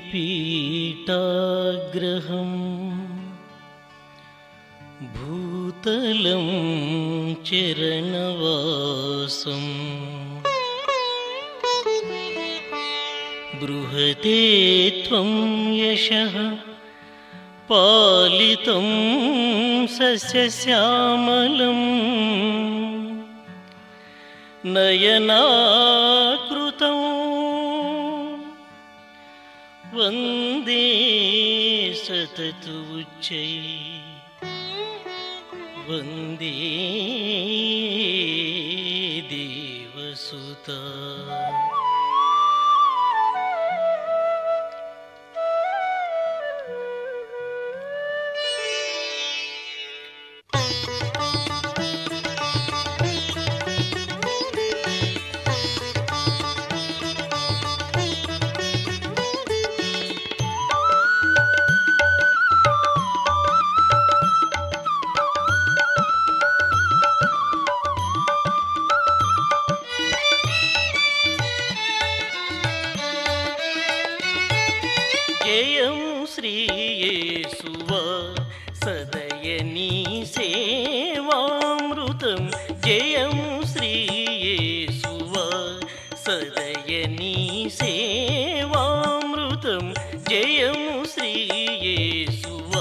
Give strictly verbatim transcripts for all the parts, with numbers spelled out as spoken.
गिरिपीठाग्रहं भूतलं चरणवासम् बृहते त्वं यशः पालितं सस्यश्यामलं नयनाकृतं वन्दे सततुच्चैः वन्दे देवसुता। జయం శ్రీ యేసువా సదయనీ సేవామృతం జయం శ్రీ యేసువా సదయనీ సేవామృతం జయం శ్రీ యేసువా।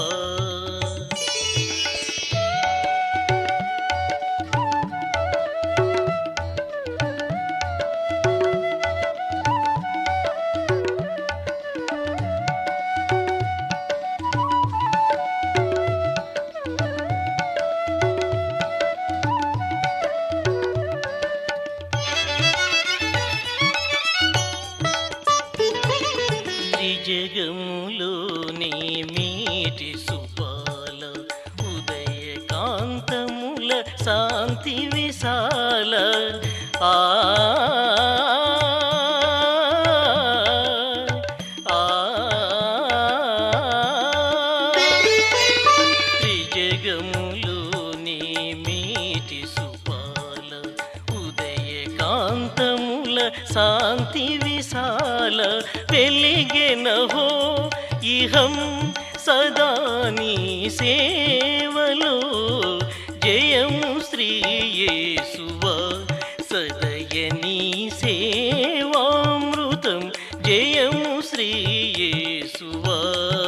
జగములోని మీటి సుపాల ఉదయకాంతముల శాంతి విశాల ఆ త్రిజగములోని మీటి సుపాల ఉదయకాంతముల శాంతి విశాల వెలిగెనహో ఇహం సదా నీ సేవలో జయం శ్రీ యేసువా సదయనీ సేవామృతం జయం శ్రీ యేసువా।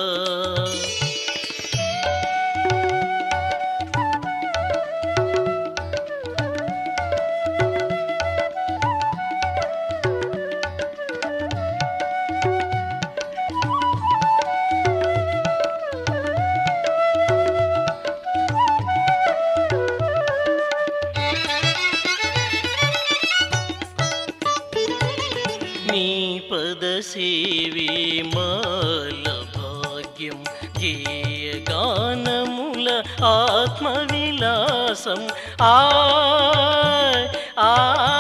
నీ పద సేవే మాల భాగ్యం గేయగానముల ఆత్మవిలాసం ఆ ఆ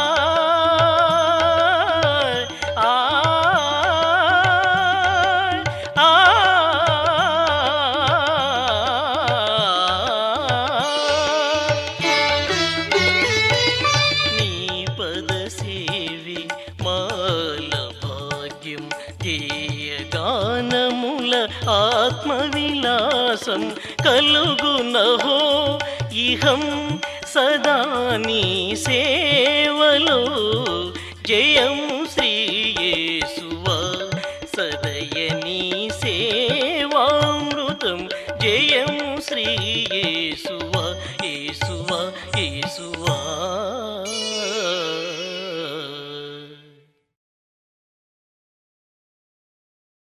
ఆ నీ పద సేవే మాల భాగ్యం గేయగానముల ఆత్మవిలాసం కలుగునహో ఇహం సదా నీ సేవలో జయం శ్రీ యేసువా సదయనీ సేవామృతం జయం శ్రీ యేసువా యేసువా యేసువా।